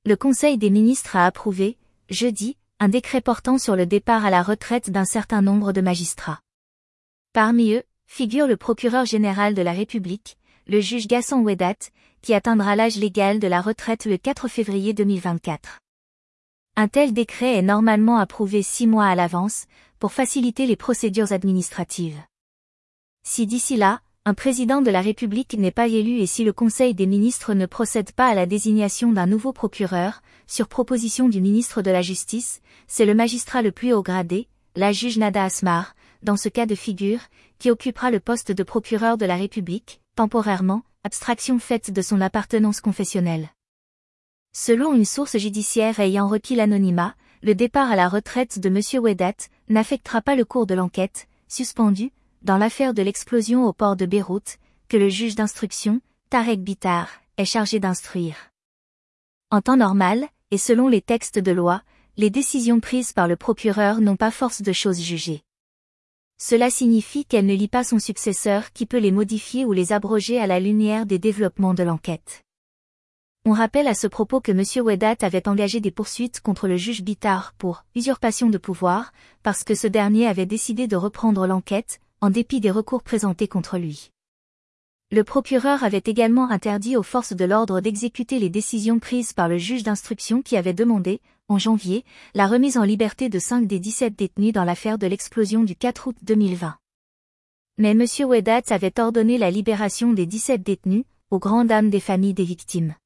Le Conseil des ministres a approuvé, jeudi, un décret portant sur le départ à la retraite d'un certain nombre de magistrats. Parmi eux, figure le procureur général de la République, le juge Ghassan Ouedat, qui atteindra l'âge légal de la retraite le 4 février 2024. Un tel décret est normalement approuvé 6 mois à l'avance, pour faciliter les procédures administratives. Si d'ici là, un président de la République n'est pas élu et si le Conseil des ministres ne procède pas à la désignation d'un nouveau procureur, sur proposition du ministre de la Justice, c'est le magistrat le plus haut gradé, la juge Nada Asmar, dans ce cas de figure, qui occupera le poste de procureur de la République, temporairement, abstraction faite de son appartenance confessionnelle. Selon une source judiciaire ayant requis l'anonymat, le départ à la retraite de M. Ouedat n'affectera pas le cours de l'enquête, suspendue, dans l'affaire de l'explosion au port de Beyrouth, que le juge d'instruction, Tarek Bitar, est chargé d'instruire. En temps normal, et selon les textes de loi, les décisions prises par le procureur n'ont pas force de chose jugée. Cela signifie qu'elle ne lie pas son successeur qui peut les modifier ou les abroger à la lumière des développements de l'enquête. On rappelle à ce propos que M. Ouedat avait engagé des poursuites contre le juge Bitar pour usurpation de pouvoir, parce que ce dernier avait décidé de reprendre l'enquête, en dépit des recours présentés contre lui. Le procureur avait également interdit aux forces de l'ordre d'exécuter les décisions prises par le juge d'instruction qui avait demandé, en janvier, la remise en liberté de 5 des 17 détenus dans l'affaire de l'explosion du 4 août 2020. Mais M. Ouedat avait ordonné la libération des 17 détenus, aux grandes dames des familles des victimes.